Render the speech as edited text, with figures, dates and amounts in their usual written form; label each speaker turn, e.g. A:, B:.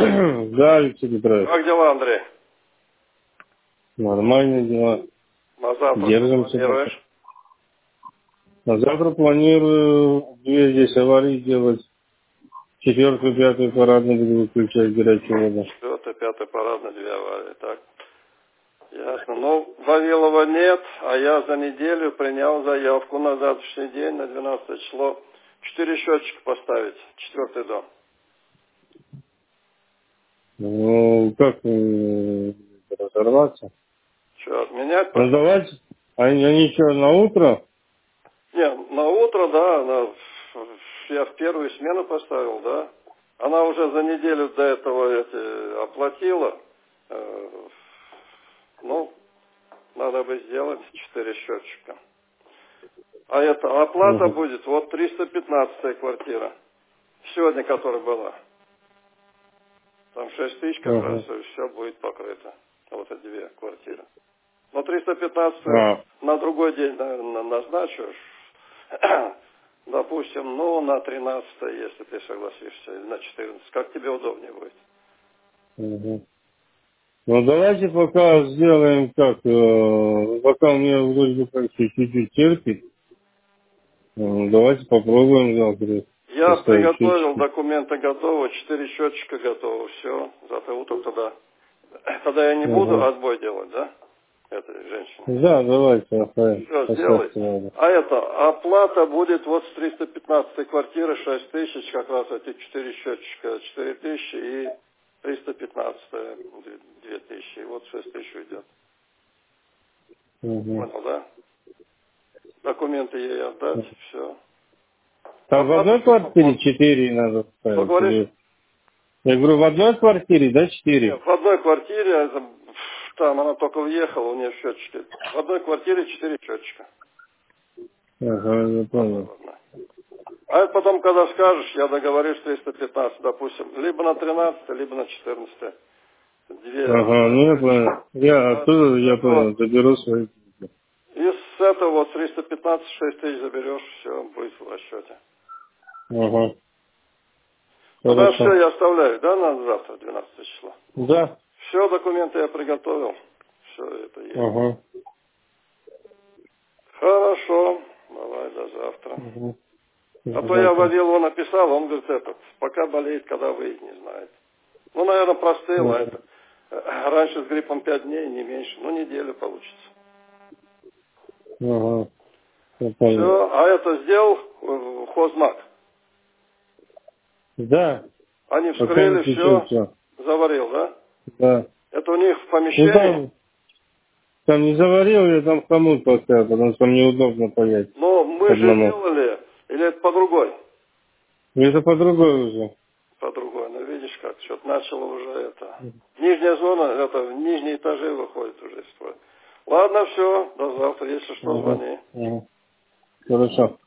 A: Да, Алексей Петрович.
B: Как дела, Андрей?
A: Нормальные дела.
B: На завтра что
A: Держимся пока.
B: планируешь?
A: На завтра планирую две здесь аварии делать. Четвертую, пятую парадную буду выключать горячую воду.
B: Четвертый, пятый парад на 2 аварии. Так, ясно. Ну, Вавилова нет, а я за неделю принял заявку на завтрашний день, на 12 число. 4 счетчика поставить, 4-й дом.
A: Ну, как разорваться?
B: Что, отменять
A: Ну,
B: поставить?
A: давайте. Они что, на утро?
B: Не, на утро, да, я в первую смену поставил, да. Она уже за неделю до этого оплатила. Ну, надо бы сделать 4 счетчика. А это оплата
A: Угу.
B: будет, вот 315 квартира. Сегодня, которая была. Там 6 тысяч как раз,
A: Угу.
B: и все будет покрыто. Вот эти 2 квартиры. Но 315
A: А,
B: на другой день, наверное, назначу. Допустим, ну, на 13, если ты согласишься, или на 14. Как тебе удобнее будет?
A: угу. Ну, давайте пока сделаем как, пока у меня вроде бы как чуть-чуть терпит. Давайте попробуем завтра
B: Я
A: поставить
B: приготовил,
A: счетчики.
B: документы готовы, 4 счетчика готовы, все. Завтра утром тогда. Тогда я не буду
A: Угу.
B: отбой делать, да? Этой женщине.
A: Да, давайте, Рафаэль,
B: Все, сделай.
A: поставьте надо.
B: А это, оплата будет вот с 315 квартиры 6 тысяч, как раз эти 4 счетчика, 4 тысячи и 315 2 тысячи. И вот 6 тысяч уйдет.
A: Угу.
B: Понял, да? Документы ей отдать, все.
A: Там в
B: Оплата
A: одной
B: все
A: квартире
B: спокойно.
A: 4 надо
B: Что
A: ставить?
B: говоришь?
A: Или... Я говорю, в одной квартире, да, 4?
B: Нет, в одной квартире, там она только въехала, у нее счетчики. В одной квартире 4 счетчика.
A: Ага, я
B: В одной,
A: понял.
B: в одной. А это потом, когда скажешь, я договорюсь 315, допустим, либо на 13, либо на 14.
A: Ага,
B: Две
A: ну я
B: счетчика.
A: понял. Я
B: А
A: оттуда,
B: с
A: я
B: этого,
A: понял, заберу свои.
B: и с этого вот 315, 6 тысяч заберешь, все, будет в расчете.
A: Ага,
B: Тогда все,
A: хорошо.
B: я оставляю, да, на завтра, 12 число.
A: Да.
B: Все, документы я приготовил. Все это есть.
A: Ага.
B: Хорошо, давай до завтра.
A: Угу.
B: А то я
A: Завтра.
B: Вавилову написал, он говорит, этот, пока болеет, когда выйдет, не знает. Ну, наверное, простыл, а
A: Ага,
B: это. Раньше с гриппом 5 дней, не меньше, ну, неделю получится.
A: ага, я понял.
B: Все, а это сделал хозмаг.
A: Да,
B: Они
A: пока не
B: вскрыли,
A: включил
B: все,
A: все.
B: заварил, да?
A: Да.
B: Это у них в
A: Ну
B: помещении.
A: там не заварил, я там хомут поставил, потому что мне удобно паять
B: Но мы же
A: одному.
B: делали, или это по другой?
A: И это по другой уже.
B: По другой, ну видишь как, что-то начало уже это. Нижняя зона, это в нижние этажи выходит уже из строя. Ладно, все, до завтра, если что,
A: Ага,
B: звони.
A: ага. Хорошо.